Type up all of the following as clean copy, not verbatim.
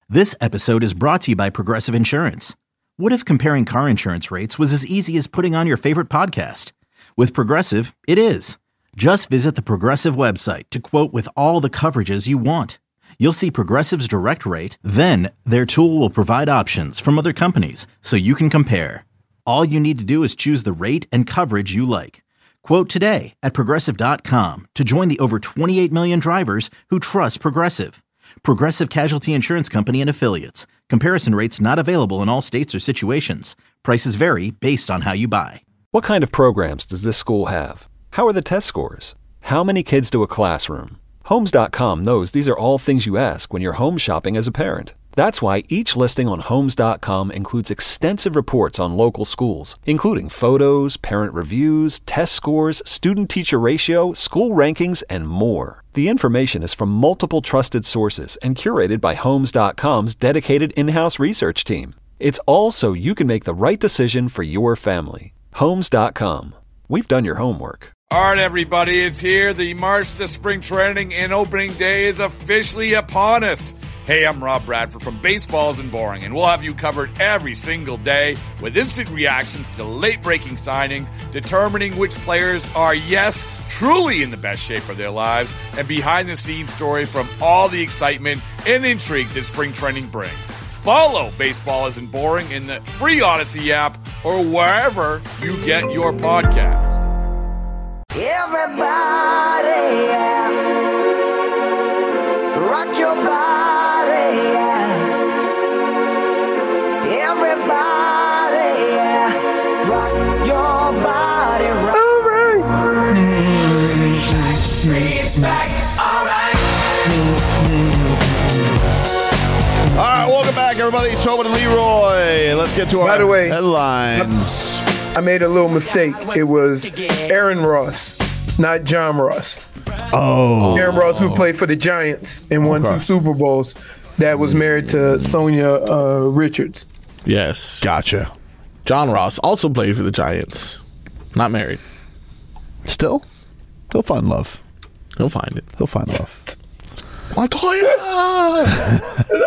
This episode is brought to you by Progressive Insurance. What if comparing car insurance rates was as easy as putting on your favorite podcast? With Progressive, it is. Just visit the Progressive website to quote with all the coverages you want. You'll see Progressive's direct rate, then their tool will provide options from other companies so you can compare. All you need to do is choose the rate and coverage you like. Quote today at Progressive.com to join the over 28 million drivers who trust Progressive. Progressive Casualty Insurance Company and Affiliates. Comparison rates not available in all states or situations. Prices vary based on how you buy. What kind of programs does this school have? How are the test scores? How many kids do a classroom? Homes.com knows these are all things you ask when you're home shopping as a parent. That's why each listing on Homes.com includes extensive reports on local schools, including photos, parent reviews, test scores, student-teacher ratio, school rankings, and more. The information is from multiple trusted sources and curated by Homes.com's dedicated in-house research team. It's all so you can make the right decision for your family. Homes.com. We've done your homework. All right, everybody, it's here. The March to Spring Training and Opening Day is officially upon us. Hey, I'm Rob Bradford from Baseball Isn't Boring, and we'll have you covered every single day with instant reactions to late-breaking signings, determining which players are, yes, truly in the best shape of their lives, and behind-the-scenes stories from all the excitement and intrigue that spring training brings. Follow Baseball Isn't Boring in the free Odyssey app or wherever you get your podcasts. Everybody, yeah. Rock your body, yeah. Everybody, yeah. Rock your body, rock. All right. It's back. All right. All right, welcome back, everybody. It's Tobin and Leroy. Let's get to our headlines. I made a little mistake. It was Aaron Ross, not John Ross. Oh. Aaron Ross, who played for the Giants and won 2 Super Bowls, that was married to Sonia Richards. Yes. Gotcha. John Ross also played for the Giants. Not married. Still? He'll find love. He'll find it. He'll find love. Montoya!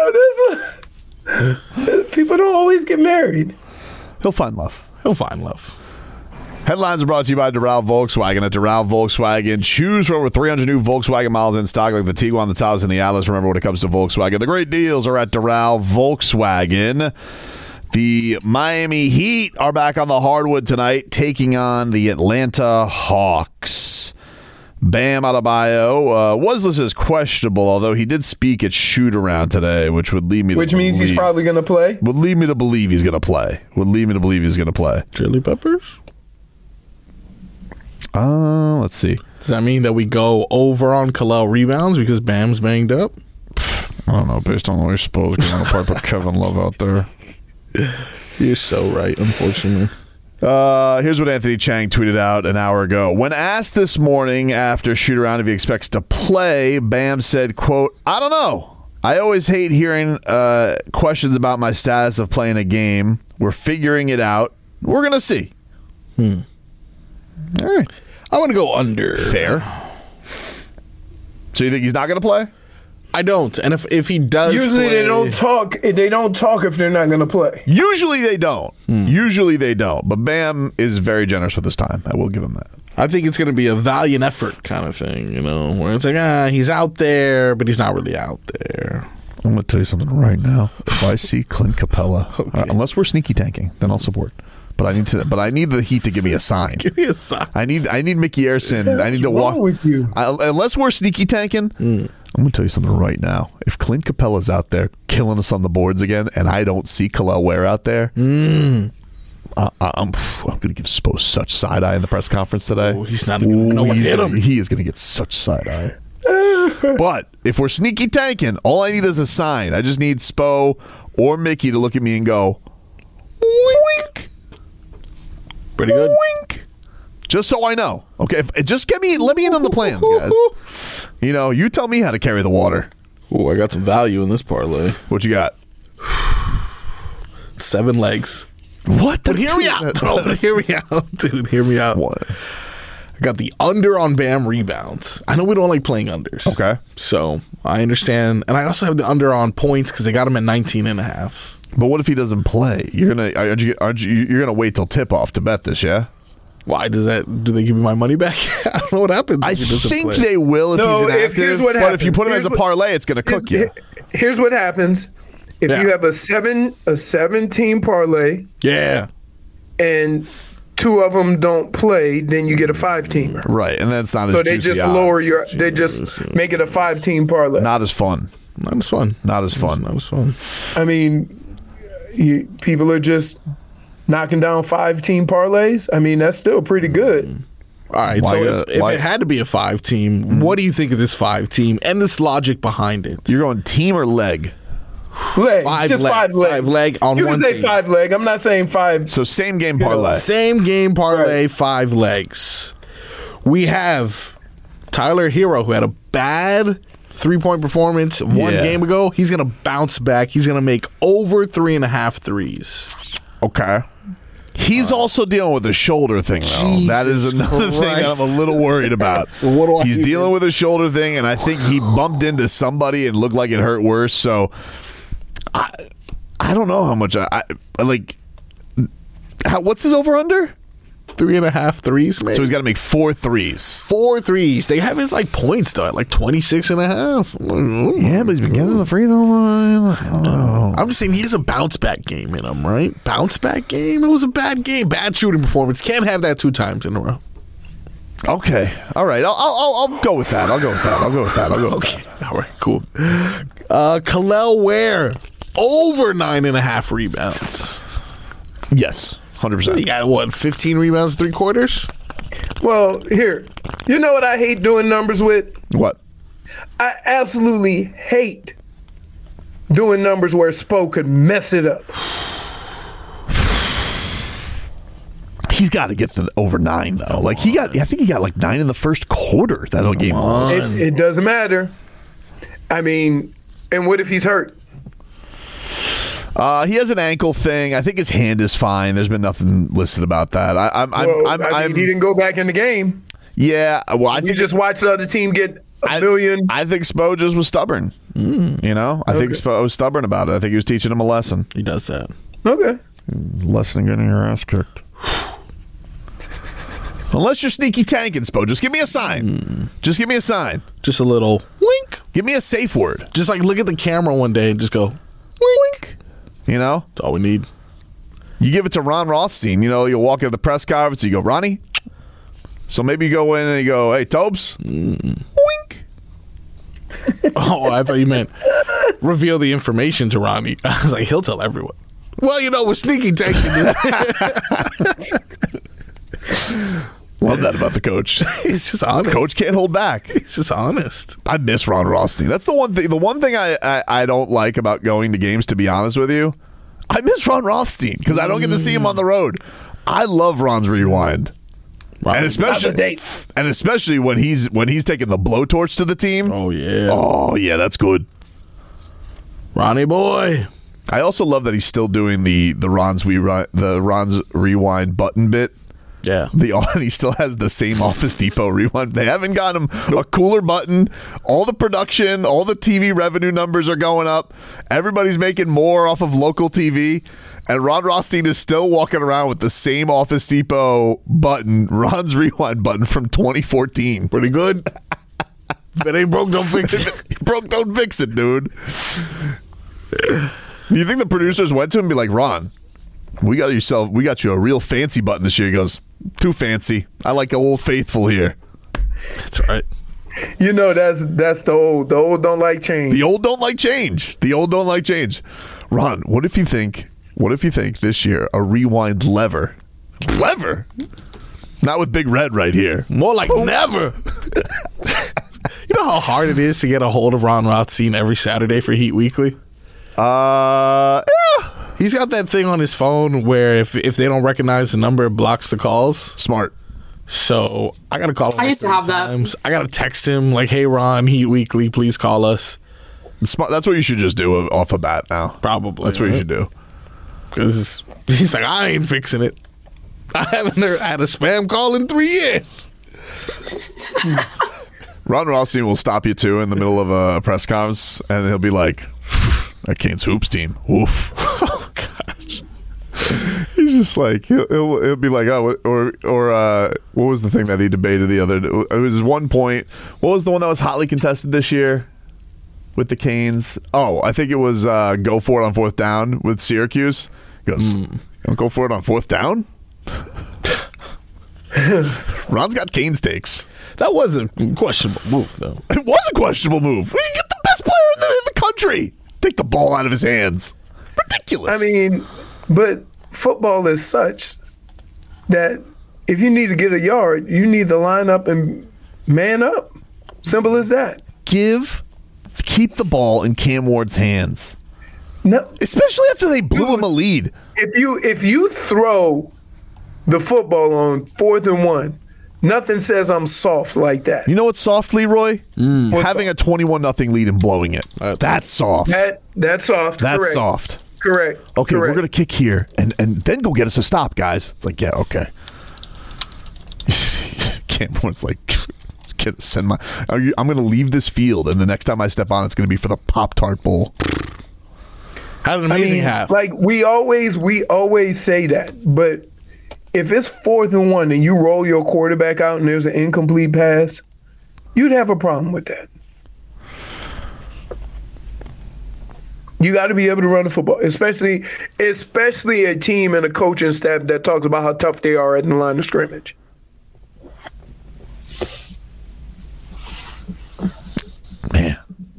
People don't always get married. He'll find love. He'll find love. Headlines are brought to you by Doral Volkswagen. At Doral Volkswagen, choose from over 300 new Volkswagen models in stock, like the Tiguan, the Taos, and the Atlas. Remember, when it comes to Volkswagen, the great deals are at Doral Volkswagen. The Miami Heat are back on the hardwood tonight, taking on the Atlanta Hawks. Bam Adebayo was listed as questionable, although he did speak at shoot-around today, which would lead me to means he's probably going to play? Would lead me to believe he's going to play. Chili peppers? Let's see. Does that mean that we go over on Kalel rebounds because Bam's banged up? I don't know. Based on the way Spo's going to probably put Kevin Love out there. You're so right, unfortunately. Here's what Anthony Chang tweeted out an hour ago. When asked this morning after shoot-around if he expects to play, Bam said, quote, "I don't know. I always hate hearing questions about my status of playing a game. We're figuring it out. We're going to see." All right. I want to go under. Fair. So you think he's not going to play? I don't. And if he does Usually play, they don't talk if they're not going to play. Usually they don't. But Bam is very generous with his time. I will give him that. I think it's going to be a valiant effort kind of thing, where it's like, he's out there, but he's not really out there. I'm going to tell you something right now. If I see Clint Capella, unless we're sneaky tanking, then I'll support. But I need the Heat to give me a sign. Give me a sign. I need Mickey Arison. I need to walk with you. Unless we're sneaky tanking. I'm going to tell you something right now. If Clint Capella's out there killing us on the boards again, and I don't see Kalel Ware out there, I'm going to give Spo such side eye in the press conference today. Oh, he's not going to know what hit him. He is going to get such side eye. But if we're sneaky tanking, all I need is a sign. I just need Spo or Mickey to look at me and go, wink. Pretty good. Wink. Just so I know. Okay, just let me in on the plans, guys. You tell me how to carry the water. Oh, I got some value in this parlay. What you got? 7 legs. What? But hear me out. Hear me out, dude. Hear me out. What? I I got the under on Bam rebounds. I know we don't like playing unders. Okay. So I understand. And I also have the under on points because they got him at 19.5. But what if he doesn't play? You're gonna wait till tip off to bet this, yeah? Why does that? Do they give me my money back? I don't know what happens. I if he doesn't think play. they will if he's inactive. Here's what but happens. if you put him as a parlay, it's gonna cook you. Here's what happens. If you have a 7-team parlay Yeah. and 2 of them don't play, then you get a 5-teamer. Right, and that's not as So juicy they just odds. lower your. They just make it a 5-team parlay. Not as fun. Not as fun. Not as fun. Not as fun. I mean, people are just knocking down 5-team parlays. I mean, that's still pretty good. All right, Why, so if why- it had to be a 5-team, what do you think of this 5-team and this logic behind it? You're going team or leg? Leg, Five just leg. 5 leg. 5 leg on You one can say team. 5 leg. I'm not saying 5. So same game parlay. Same game parlay, Right. 5 legs. We have Tyler Hero, who had a bad 3-point performance one Yeah. game ago. He's going to bounce back. He's going to make over 3.5 threes. Okay. He's also dealing with a shoulder thing, though. That is Jesus another thing that I'm Christ. a little worried about. So what do I He's do? dealing with a shoulder thing, and I think he bumped into somebody and looked like it hurt worse. So I don't know how much I like. What's his over under? 3.5 threes, man. So he's got to make 4 threes. 4 threes. They have his points though at 26.5. Yeah, but he's been getting the free throw line. I don't know. I'm just saying he has a bounce back game in him, right? Bounce back game. It was a bad game, bad shooting performance. Can't have that 2 times in a row. Okay, all right. I'll go with that. I'll go with that. Okay, all right, cool. Kalel Ware over 9.5 rebounds. Yes, 100%. He got what? 15 rebounds, 3 quarters. Well, here, you know what I hate doing numbers with? What? I absolutely hate doing numbers where Spo could mess it up. He's got to get the over 9 though. I think he got 9 in the first quarter. That game. It doesn't matter. I mean, and what if he's hurt? He has an ankle thing. I think his hand is fine. There's been nothing listed about that. I mean, he didn't go back in the game. Yeah. Well, I You think just watched the other team get a million. I think Spo just was stubborn. You know, I think Spo was stubborn about it. I think he was teaching him a lesson. He does that. Okay. Lesson getting your ass kicked. Unless you're sneaky tanking, Spo, just give me a sign. Just give me a sign. Just a little wink. Give me a safe word. Just look at the camera one day and just go wink. You know, That's all we need. you give it to Ron Rothstein. You know, you'll walk into the press conference. You go, Ronnie. So maybe you go in and you go, hey, Tobes. Wink. Oh, I thought you meant reveal the information to Ronnie. I was like, he'll tell everyone. Well, we're sneaky tanking this. Love that about the coach. It's just honest. Coach can't hold back. It's just honest. I miss Ron Rothstein. That's the one thing. The one thing I don't like about going to games, to be honest with you, I miss Ron Rothstein because I don't get to see him on the road. I love Ron's Rewind, and especially when he's taking the blowtorch to the team. Oh, yeah. Oh yeah, that's good. Ronnie boy. I also love that he's still doing the Ron's Rewind button bit. Yeah. He still has the same Office Depot rewind. They haven't got him a cooler button. All the production, all the TV revenue numbers are going up. Everybody's making more off of local TV. And Ron Rothstein is still walking around with the same Office Depot button, Ron's Rewind button from 2014. Pretty good. If it ain't broke, don't fix it. Broke, don't fix it, dude. You think the producers went to him and be like, Ron, we got you a real fancy button this year. He goes, too fancy. I like Old Faithful here. That's right. You know, that's the old. The old don't like change. The old don't like change. Ron, what if you think this year a rewind lever? Not with Big Red right here. More like never. You know how hard it is to get a hold of Ron Rothstein every Saturday for Heat Weekly? Yeah. He's got that thing on his phone where if they don't recognize the number, it blocks the calls. Smart. So I got to call him. I used to have that. I got to text him like, hey, Ron, Heat Weekly, please call us. Smart. That's what you should just do off the bat now. Probably. That's what you should do. Because he's like, I ain't fixing it. I haven't had a spam call in 3 years. Ron Rothstein will stop you too in the middle of a press conference, and he'll be like, "That Canes hoops team, oof." Oh gosh. He's just like he'll be like, oh, or what was the thing that he debated the other day? It was 1 point. What was the one that was hotly contested this year with the Canes? Oh, I think it was go for it on 4th down with Syracuse. He goes, "Don't go for it on 4th down." Ron's got Canes takes. That was a questionable move, though. It was a questionable move. We get the best player in the country. Take the ball out of his hands. Ridiculous. I mean, but football is such that if you need to get a yard, you need to line up and man up. Simple as that. Keep the ball in Cam Ward's hands. No, Especially after they blew him a lead. if you throw the football on 4th and 1, nothing says I'm soft like that. You know what's soft, Leroy? What's Having a 21-0 lead and blowing it. That's soft. That's soft. That's correct. soft. Correct. Okay, correct. we're going to kick here and then go get us a stop, guys. It's like, yeah, okay. Cam Ward's like, I'm going to leave this field, and the next time I step on, it's going to be for the Pop-Tart Bowl. Had an amazing half. Like we always say that, but if it's 4th and 1 and you roll your quarterback out and there's an incomplete pass, you'd have a problem with that. You got to be able to run the football, especially a team and a coaching staff that talks about how tough they are at the line of scrimmage. Man.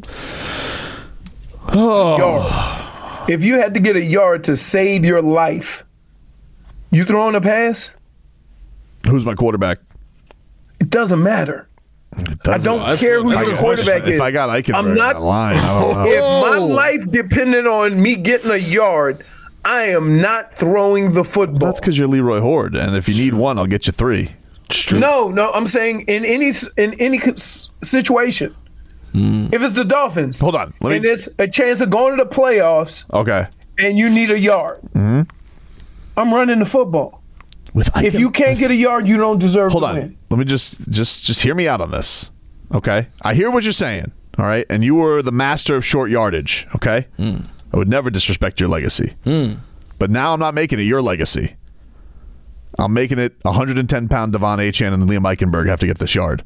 Oh. Yard. If you had to get a yard to save your life, you throwing a pass? Who's my quarterback? It doesn't matter. I don't care who your quarterback is. If I got Eichenberg I'm not on that line, I don't know. If my life depended on me getting a yard, I am not throwing the football. That's because you're Leroy Horde, and if you need one, I'll get you 3. No, I'm saying in any situation. If it's the Dolphins, Hold on, and it's a chance of going to the playoffs, Okay. and you need a yard, I'm running the football. If you can't get a yard, you don't deserve Hold to on. win. Let me just hear me out on this. Okay? I hear what you're saying. All right? And you were the master of short yardage. Okay? I would never disrespect your legacy. But now I'm not making it your legacy. I'm making it 110-pound Devon Achane and Liam Eichenberg have to get this yard.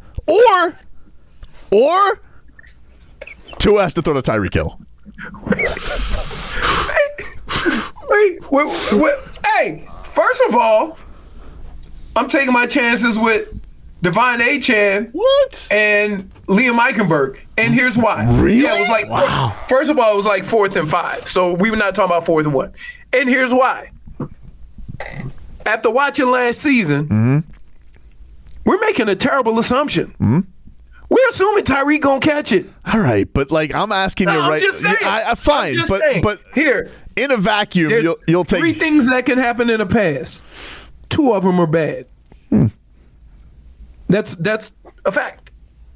Or Tua has to throw to Tyreek Hill. Wait. Hey, first of all, I'm taking my chances with Devon Achane and Liam Eichenberg. And here's why. Really? Yeah, it was like first of all, it was like 4th and 5. So we were not talking about 4th and 1. And here's why. After watching last season, we're making a terrible assumption. We're assuming Tyreek gonna catch it. All right, but like I'm asking you I'm right. just saying. Fine, I'm just but saying. but Here, in a vacuum, there's you'll take 3 things that can happen in a pass. 2 of them are bad. That's a fact.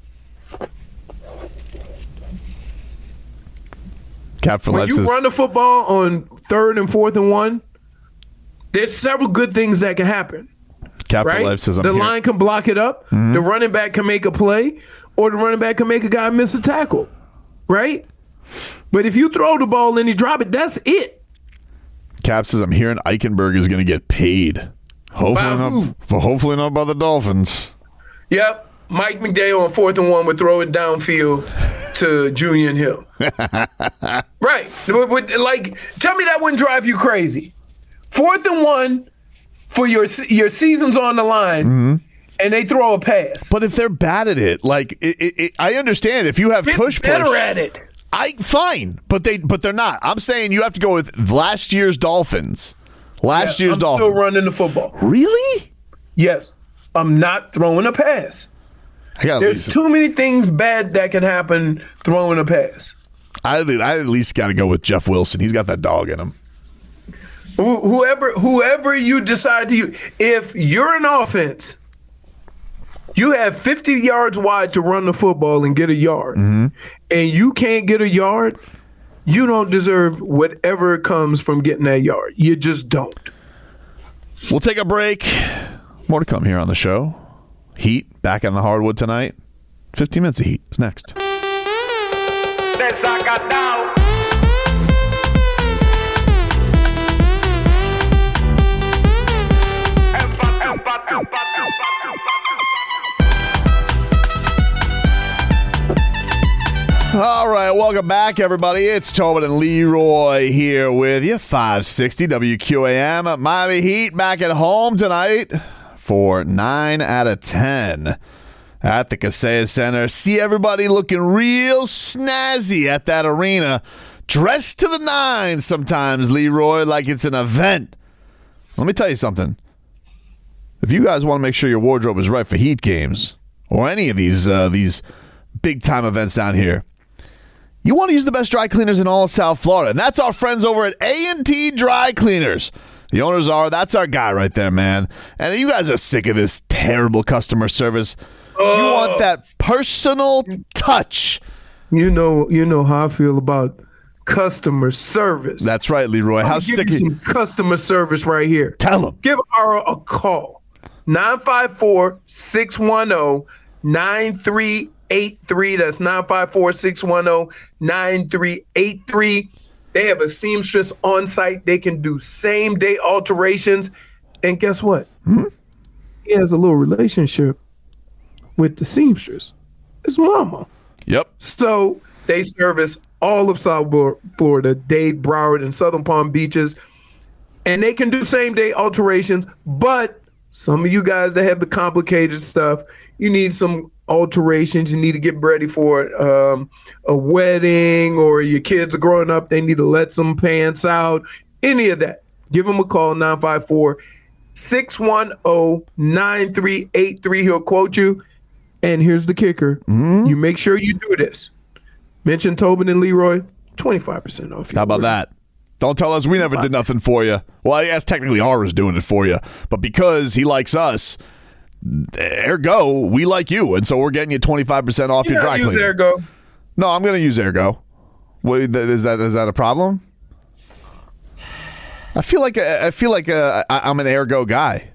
Cap for When Life you says, run the football on 3rd and 4th and 1, there's several good things that can happen. Cap for Right? Life says I'm the here. line can block it up. The running back can make a play, or the running back can make a guy miss a tackle. Right? But if you throw the ball and you drop it, that's it. Cap says I'm hearing Eichenberg is going to get paid. Hopefully not by the Dolphins. Yep. Mike McDaniel on 4th and 1 would throw it downfield to Julian Hill. Right. Like, tell me that wouldn't drive you crazy. 4th and 1 for your season's on the line, and they throw a pass. But if they're bad at it, like I understand if you have Get push. better at it. Fine, but they're not. I'm saying you have to go with last year's Dolphins. I'm still running the football. Really? Yes. I'm not throwing a pass. There's too many things bad that can happen throwing a pass. I at least got to go with Jeff Wilson. He's got that dog in him. Whoever you decide to, if you're an offense, you have 50 yards wide to run the football and get a yard, and you can't get a yard, you don't deserve whatever comes from getting that yard. You just don't. We'll take a break. More to come here on the show. Heat back on the hardwood tonight. 15 minutes of Heat is next. All right, welcome back, everybody. It's Tobin and Leroy here with you. 560 WQAM. Miami Heat back at home tonight for 9 out of 10 at the Kaseya Center. See everybody looking real snazzy at that arena. Dressed to the nines sometimes, Leroy, like it's an event. Let me tell you something. If you guys want to make sure your wardrobe is right for Heat games or any of these big-time events down here, you want to use the best dry cleaners in all of South Florida, and that's our friends over at A&T Dry Cleaners. The owners that's our guy right there, man. And you guys are sick of this terrible customer service. You want that personal touch. You know how I feel about customer service. That's right, Leroy. How sick some customer service right here. Tell them. Give Ara a call. 954-610-9383. That's 954-610-9383. They have a seamstress on site. They can do same day alterations. And guess what? Mm-hmm. He has a little relationship with the seamstress. His mama. Yep. So they service all of South Florida, Dade, Broward, and Southern Palm Beaches. And they can do same day alterations. But some of you guys that have the complicated stuff, you need some alterations. You need to get ready for a wedding, or your kids are growing up, they need to let some pants out, any of that. Give them a call, 954-610-9383. He'll quote you. And here's the kicker. Mm-hmm. You make sure you do this. Mention Tobin and Leroy, 25% off. How about that? Don't tell us we never did nothing for you. Well, I guess technically Ara's doing it for you. But because he likes us, ergo, we like you, and so we're getting you 25% off your dry cleaner. Use Ergo. No, I'm going to use Ergo. Wait, is that a problem? I feel like I'm an Ergo guy.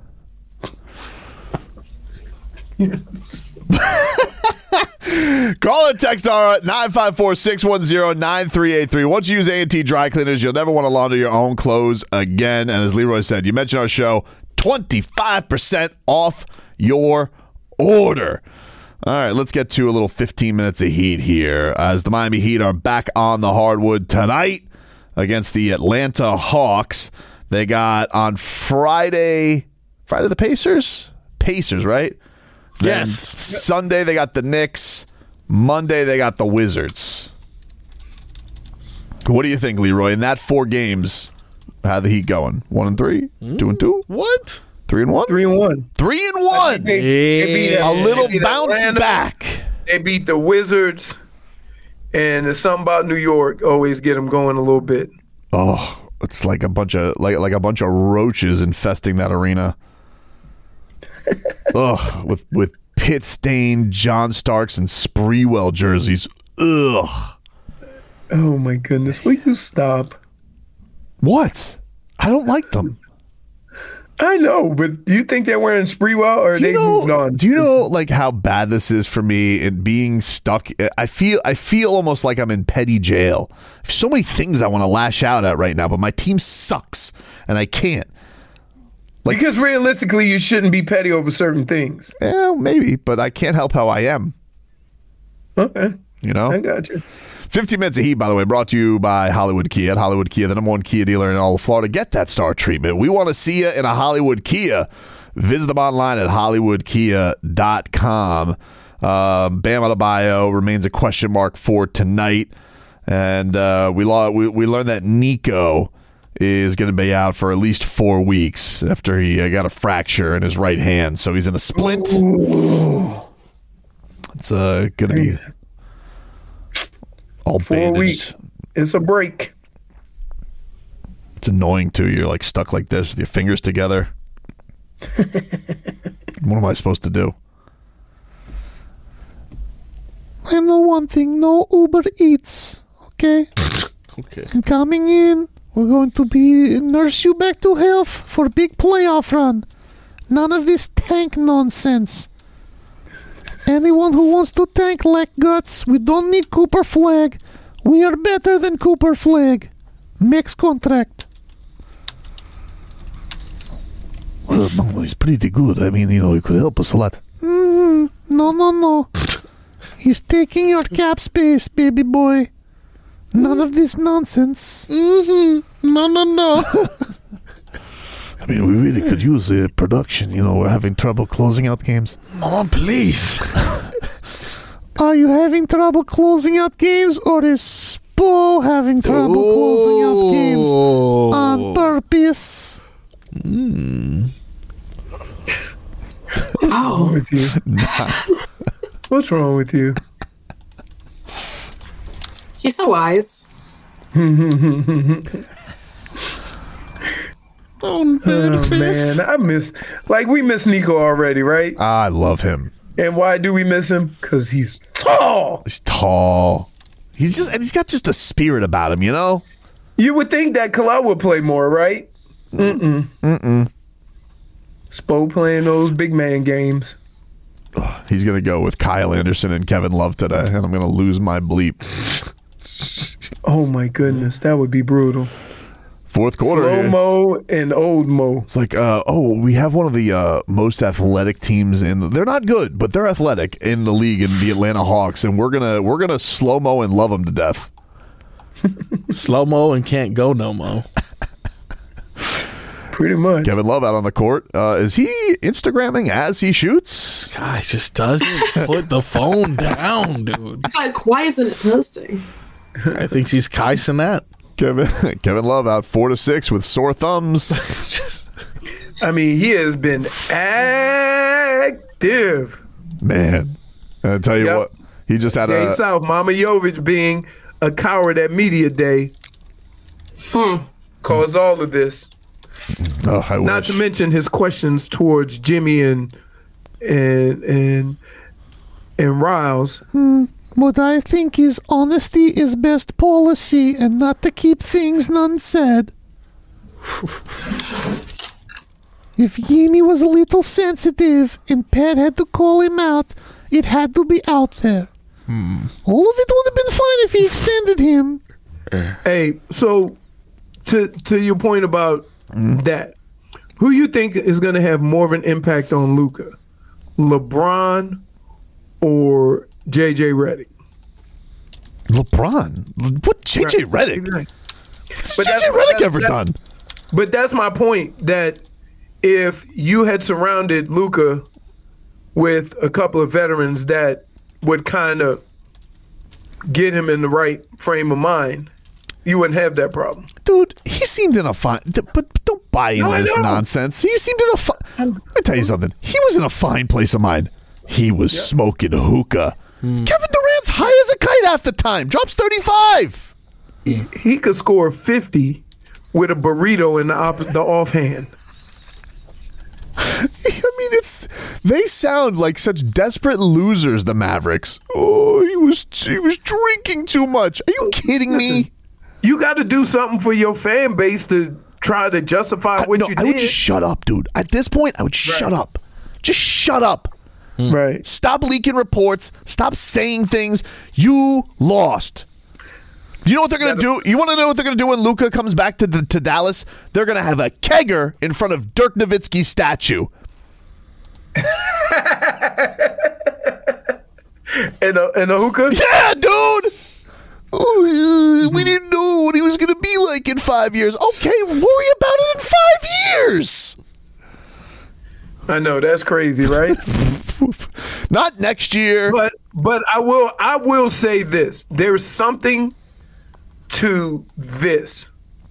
Call or text our 954-610-9383. Once you use A&T Dry Cleaners, you'll never want to launder your own clothes again. And as Leroy said, you mentioned our show, 25% off your order. All right, let's get to a little 15 minutes of Heat here as the Miami Heat are back on the hardwood tonight against the Atlanta Hawks. They got on Friday the Pacers? Pacers, right? Then Yes. Sunday they got the Knicks. Monday they got the Wizards. What do you think, Leroy? In that 4 games, how the Heat going? 1-3? 2-2? What? 3-1? 3-1. 3-1. A little bounce Atlanta back. They beat the Wizards, and there's something about New York always get them going a little bit. Oh, it's like a bunch of roaches infesting that arena. Ugh, with pit-stained John Starks and Sprewell jerseys. Ugh. Oh my goodness! Will you stop? What? I don't like them. I know, but do you think they're wearing Sprewell, or they moved on? Do you know like how bad this is for me in being stuck? I feel almost like I'm in petty jail. There's so many things I want to lash out at right now, but my team sucks and I can't. Because realistically, you shouldn't be petty over certain things. Yeah, maybe, but I can't help how I am. Okay. You know? I got you. 15 Minutes of Heat, by the way, brought to you by Hollywood Kia. At Hollywood Kia, the #1 Kia dealer in all of Florida. Get that star treatment. We want to see you in a Hollywood Kia. Visit them online at hollywoodkia.com. Bam Adebayo remains a question mark for tonight. And we learned that Nico is going to be out for at least 4 weeks after he got a fracture in his right hand. So he's in a splint. Ooh. It's going to be all 4 bandaged. weeks. It's a break. It's annoying, too. You're like stuck like this with your fingers together. What am I supposed to do? I know one thing. No Uber Eats. Okay? Okay. I'm coming in. We're going to nurse you back to health for a big playoff run. None of this tank nonsense. Anyone who wants to tank Lack Guts, we don't need Cooper Flag. We are better than Cooper Flag. Max contract. Well, he's pretty good. I mean, he could help us a lot. No. He's taking your cap space, baby boy. None of this nonsense. No. I mean, we really could use the production. We're having trouble closing out games. Mama, please. Are you having trouble closing out games, or is Spo having trouble closing out games on purpose? What's wrong with you? What's wrong with you? She's so wise. Oh man, we miss Nico already, right? I love him. And why do we miss him? Because he's tall. He's tall. He's got just a spirit about him, You would think that Kalau would play more, right? Mm-mm. Spo playing those big man games. He's going to go with Kyle Anderson and Kevin Love today, and I'm going to lose my bleep. Oh, my goodness. That would be brutal. Fourth quarter. Slow Mo and old Mo. It's like, we have one of the most athletic teams they're not good, but they're athletic in the league, in the Atlanta Hawks, and we're gonna slow mo and love them to death. Slow mo and can't go no mo. Pretty much. Kevin Love out on the court. Is he Instagramming as he shoots? Guy just doesn't put the phone down, dude. It's like, why isn't it posting? I think he's Kaisen that. Kevin Love out 4 to 6 with sore thumbs. I mean, he has been active. Man, I tell you what, he just had Day South, Mama Jovic being a coward at media day caused all of this. Oh, I Not wish. to mention his questions towards Jimmy and Riles. But I think his honesty is best policy, and not to keep things none said. If Yimi was a little sensitive and Pat had to call him out, it had to be out there. All of it would have been fine if he extended him. Hey, so to your point about that, who you think is going to have more of an impact on Luka? LeBron or JJ Redick? LeBron? What JJ Redick? What's JJ Redick ever done? But that's my point, that if you had surrounded Luka with a couple of veterans that would kind of get him in the right frame of mind, you wouldn't have that problem. Dude, he seemed in a fine... But don't buy into this nonsense. He seemed in a fine... Let me tell you something. He was in a fine place of mind. He was smoking hookah. Kevin Durant's high as a kite half the time. Drops 35. He could score 50 with a burrito in the offhand. I mean, they sound like such desperate losers, the Mavericks. Oh, he was drinking too much. Are you kidding me? You got to do something for your fan base to try to justify what you did. I would just shut up, dude. At this point, I would shut up. Just shut up. Right. Stop leaking reports. Stop saying things. You lost. You know what they're going to do? You want to know what they're going to do when Luka comes back to Dallas? They're going to have a kegger in front of Dirk Nowitzki's statue. And a hookah? Yeah, dude. Oh, we didn't know what he was going to be like in 5 years. Okay, worry about it in 5 years. I know, that's crazy, right? Not next year. But I will say this. There's something to this.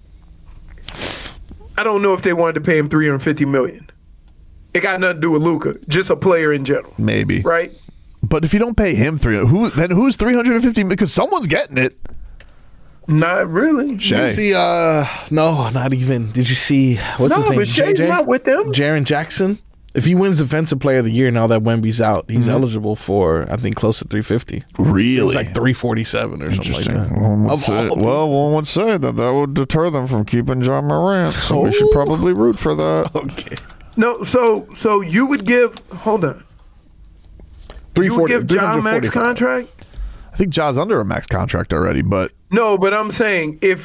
I don't know if they wanted to pay him $350 million. It got nothing to do with Luka, just a player in general. Maybe. Right? But if you don't pay him who's $350 because someone's getting it. Not really. Shea. Did you see, no, not even. Did you see, what's his name? But Shea's not with them. Jaren Jackson. If he wins Defensive Player of the Year now that Wemby's out, he's eligible for, I think, close to $350. Really? It was like $347 or something like that. One would say that would deter them from keeping John Morant, so we should probably root for that. Okay. No, so you would give, hold on. You would give Ja a max contract? I think Ja's under a max contract already, but No, but I'm saying if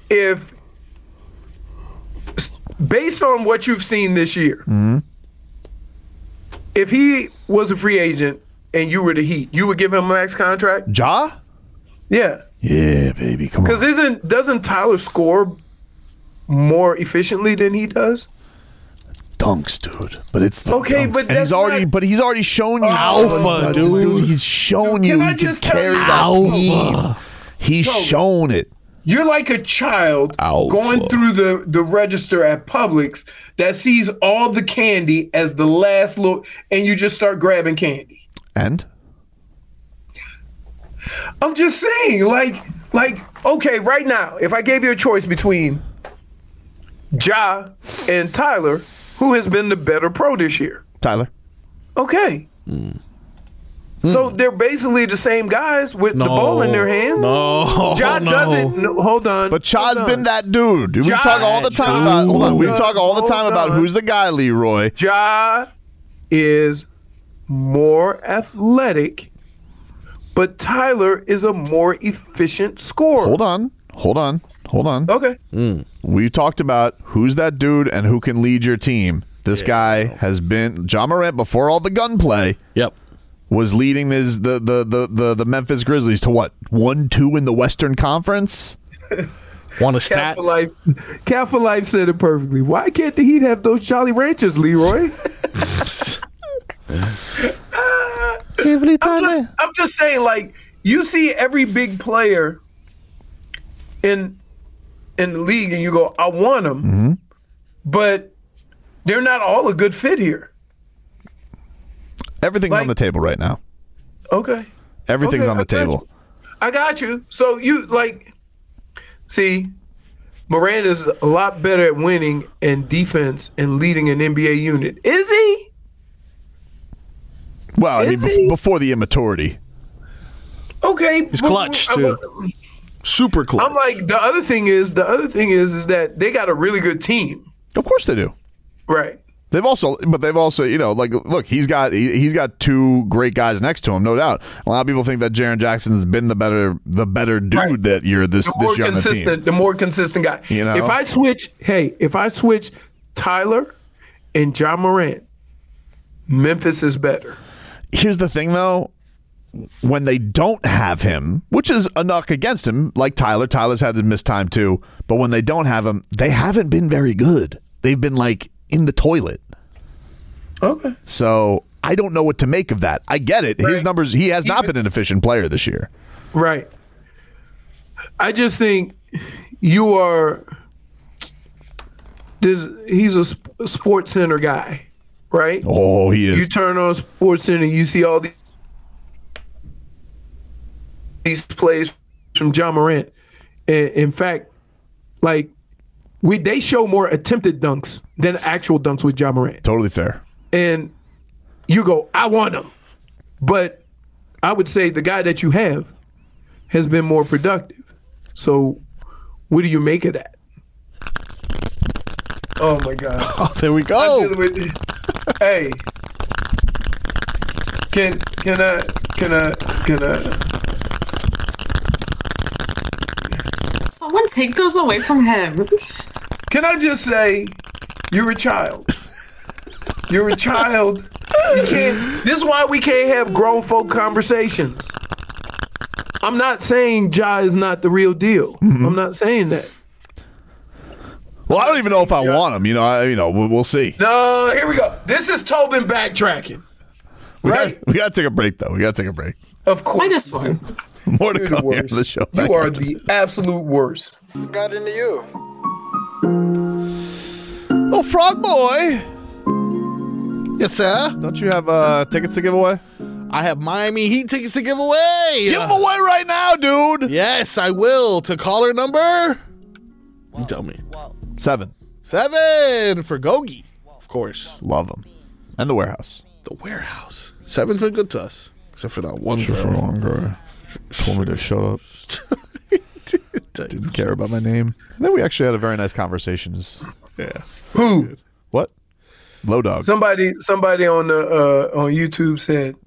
based on what you've seen this year, if he was a free agent and you were the Heat, you would give him a max contract? Ja? Yeah. Yeah, baby, come on. Because doesn't Tyler score more efficiently than he does? Dunks, dude. But it's the okay, dunks. but and that's he's already shown you alpha, dude. He's shown you Can I he can just tell carry you that alpha? team. He's shown it. You're like a child going through the register at Publix that sees all the candy as the last look, and you just start grabbing candy. And? I'm just saying, like, okay, right now, if I gave you a choice between Ja and Tyler, who has been the better pro this year? Tyler. Okay. So they're basically the same guys with the ball in their hands. No, Ja doesn't. No, hold on. But Cha's hold been on. that dude. We Ja- talk all the time about. Hold on. We talk all the time about who's the guy, Leroy. Ja is more athletic, but Tyler is a more efficient scorer. Hold on. Okay. We talked about who's that dude and who can lead your team. This guy has been Ja Morant before all the gunplay. Yep. Was leading the Memphis Grizzlies to what? 1-2 in the Western Conference? Want a stat? Cat for Life said it perfectly. Why can't the Heat have those Jolly Ranchers, Leroy? Every time I'm just saying, like, you see every big player in the league, and you go, I want them, but they're not all a good fit here. Everything's on the table right now. Okay. Everything's Okay, on the I got table. you. I got you. So you see, Morant is a lot better at winning and defense and leading an NBA unit. Is he? Well, I Is mean, he? before the immaturity. Okay. He's clutch too. Super clutch. I'm like, the other thing is that they got a really good team. Of course they do. Right. They've also, you know, like, look, he's got two great guys next to him, no doubt. A lot of people think that Jaren Jackson's been the better dude that year. This young team. The more consistent guy. You know? If I switch Tyler and Ja Morant, Memphis is better. Here's the thing, though. When they don't have him, which is a knock against him, like Tyler's had to miss time too. But when they don't have him, they haven't been very good. They've been like in the toilet. Okay. So I don't know what to make of that. I get it. His numbers, he has not been an efficient player this year. Right. I just think you are. He's a Sports Center guy, right? Oh, he is. You turn on Sports Center, you see all these plays from Ja Morant. In fact, like they show more attempted dunks than actual dunks with Ja Morant. Totally fair. And you go, I want him. But I would say the guy that you have has been more productive. So what do you make of that? Oh my God. Oh, there we I'm go. dealing with- hey. Can I Someone take those away from him. Can I just say, you're a child. You're a child. You can't. This is why we can't have grown folk conversations. I'm not saying Ja is not the real deal. I'm not saying that. Well, I don't even know if I want him. We'll see. No, here we go. This is Tobin backtracking. We Right? got to take a break, though. Of course. Minus one. More to You're the come here on worst. the show. You are the absolute worst. Got into you. Oh, Frog Boy. Yes, sir. Don't you have tickets to give away? I have Miami Heat tickets to give away. Give them away right now, dude. Yes, I will. To caller number. You tell me. 7. 7 for Gogi. Of course. Love them. And the warehouse. The warehouse. 7's been good to us. Except for that one girl. One girl told me to shut up. Didn't care about my name. And then we actually had a very nice conversations. Yeah. Who? What? Low dog. Somebody on the on YouTube said,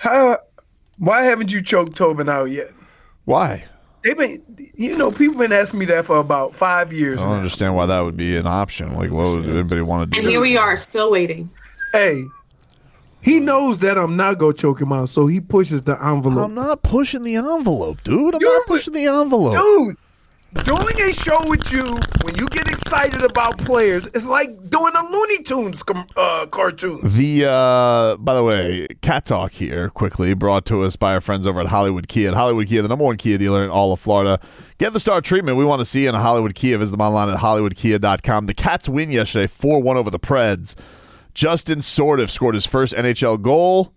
why haven't you choked Tobin out yet? Why? They've been, people been asking me that for about 5 years I don't now. understand why that would be an option. Like, what would anybody want to do? And here we are, still waiting. Hey, he knows that I'm not going to choke him out, so he pushes the envelope. I'm not pushing the envelope, dude. I'm not pushing the envelope. Dude, doing a show with you, when you get excited about players, it's like doing a Looney Tunes cartoon. By the way, Cat Talk here, quickly, brought to us by our friends over at Hollywood Kia. At Hollywood Kia, the number one Kia dealer in all of Florida. Get the star treatment we want to see in a Hollywood Kia. Visit them online at hollywoodkia.com. The Cats win yesterday, 4-1 over the Preds. Justin Sordiff scored his first NHL goal.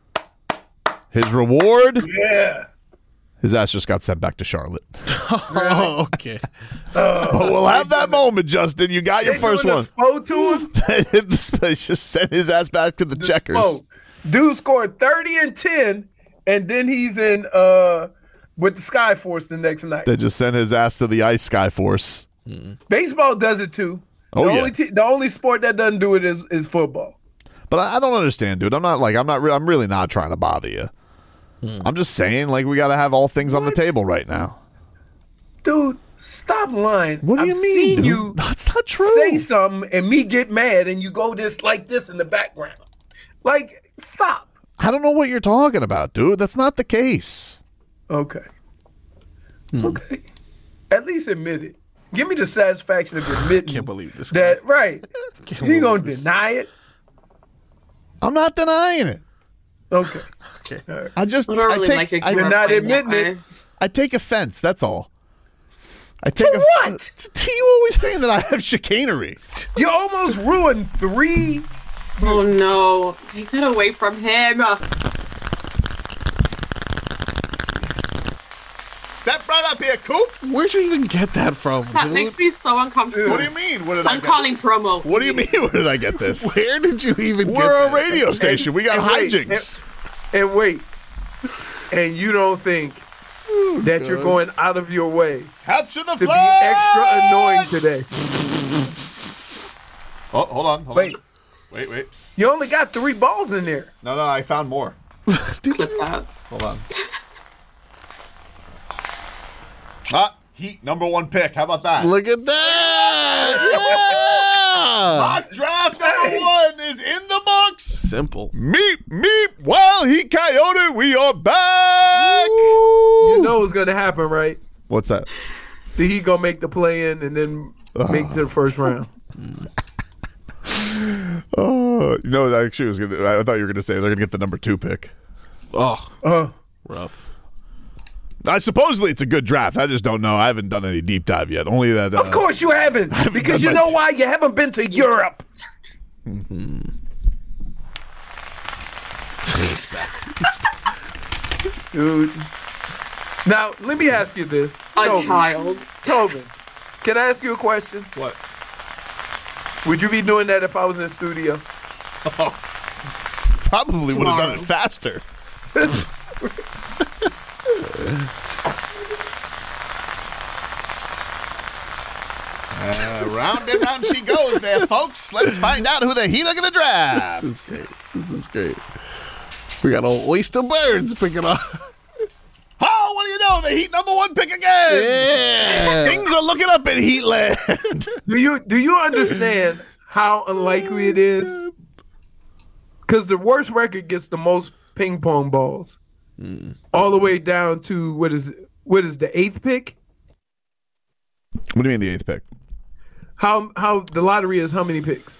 His reward? Yeah. His ass just got sent back to Charlotte. Oh, okay. But we'll have that moment, Justin. You got your first one. Spo to him? They just sent his ass back to the checkers. Spo. Dude scored 30 and 10, and then he's in with the Skyforce the next night. They just sent his ass to the Ice Skyforce. Baseball does it too. The only sport that doesn't do it is football. But I don't understand, dude. I'm really not trying to bother you. I'm just saying, like, we got to have all things on the table right now. Dude, stop lying. What do you I've mean, seen dude? you That's not true. say something and me get mad and you go like this in the background. Like, stop. I don't know what you're talking about, dude. That's not the case. Okay. Okay. At least admit it. Give me the satisfaction of admitting Can't believe this guy. that, right. You going to deny it? I'm not denying it. Okay. I just I don't really like it. You're not admitting it. I take offense. That's all. I take To what? To you always saying that I have chicanery. You almost ruined 3. Oh no. Take that away from him. Step right up here, Coop. Where'd you even get that from? That dude? makes me so uncomfortable. What do you mean? What did I I'm get calling promo. What do you mean? Where did I get this? Where did you even get We're a that? radio station. We got And wait, hijinks. And wait. And you don't think that you're going out of your way Capture the to be flag. extra annoying today. Oh, hold on. Wait. Wait. You only got 3 balls in there. No, I found more. Clip that. Hold on. Heat number 1 pick. How about that? Look at that! Mock draft number 1 is in the books. Simple. Meep, Wild Heat Coyote. We are back. You know what's going to happen, right? What's that? The Heat going to make the play-in and then make it to the first round. Actually, I thought you were going to say they're going to get the number 2 pick. Oh, rough. Supposedly it's a good draft. I just don't know. I haven't done any deep dive yet. Only that. Of course you haven't. Because you know why? You haven't been to Europe. Dude. Now, let me ask you this. Child. Tobin, can I ask you a question? What? Would you be doing that if I was in studio? Probably would have done it Tomorrow. faster. Round and round she goes there, folks. Let's find out who the Heat are going to draft. This is great. We got all oyster birds picking up. Oh, what do you know? The Heat number 1 pick again. Yeah. Things are looking up in Heatland. Do you understand how unlikely it is? Because the worst record gets the most ping pong balls. All the way down to what is the 8th pick? What do you mean the 8th pick? How the lottery is how many picks?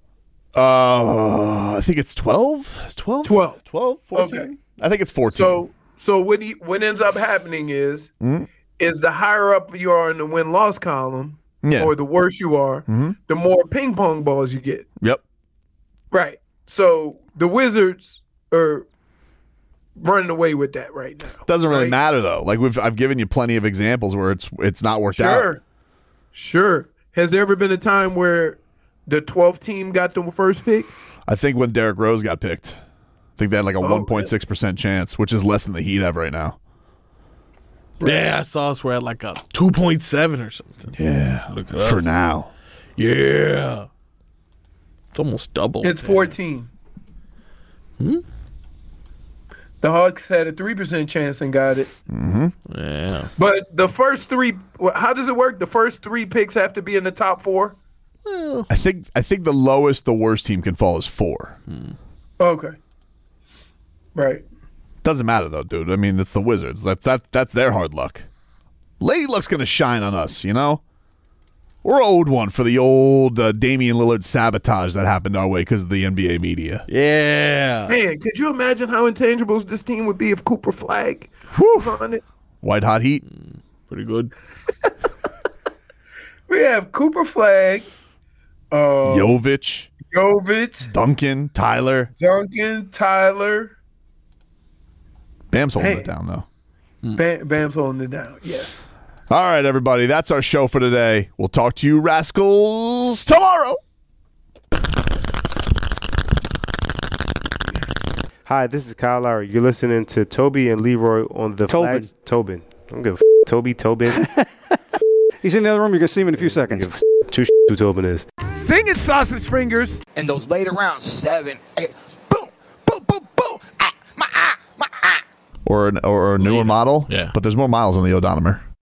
I think it's 12. 12? 12. 12? 14? Okay. I think it's 14. So what ends up happening is the higher up you are in the win-loss column, or the worse you are, the more ping pong balls you get. Yep. Right. So the Wizards are running away with that right now. Doesn't really right? matter though. Like I've given you plenty of examples where it's not worked out. Sure. Has there ever been a time where the 12th team got the first pick? I think when Derrick Rose got picked, I think they had like a 1.6% chance, which is less than the Heat have right now. Yeah, I saw us. We're at like a 2.7 or something. Yeah. Look at us. For now. Yeah. It's almost double. It's 14. The Hawks had a 3% chance and got it. Yeah. But the first three, how does it work? The first 3 picks have to be in the top 4? I think the lowest the worst team can fall is 4. Okay. Right. Doesn't matter though, dude. I mean, it's the Wizards. That's their hard luck. Lady Luck's gonna shine on us, you know. We're owed one for the old Damian Lillard sabotage that happened our way because of the NBA media. Yeah. Man, could you imagine how intangibles this team would be if Cooper Flag was on it? White hot heat. Pretty good. We have Cooper Flag, Jovic, Duncan, Tyler. Bam's holding it down, though. Bam's holding it down, yes. All right, everybody. That's our show for today. We'll talk to you rascals tomorrow. Hi, this is Kyle Lowry. You're listening to Toby and Leroy on the Tobin. Tobin. I don't give a Toby, Tobin. He's in the other room. You're going to see him in a few seconds. Who Tobin is. Sing it, sausage fingers. And those later rounds, 7, 8, boom, boom, boom, boom, my. Or a newer model. Yeah. But there's more miles on the odometer.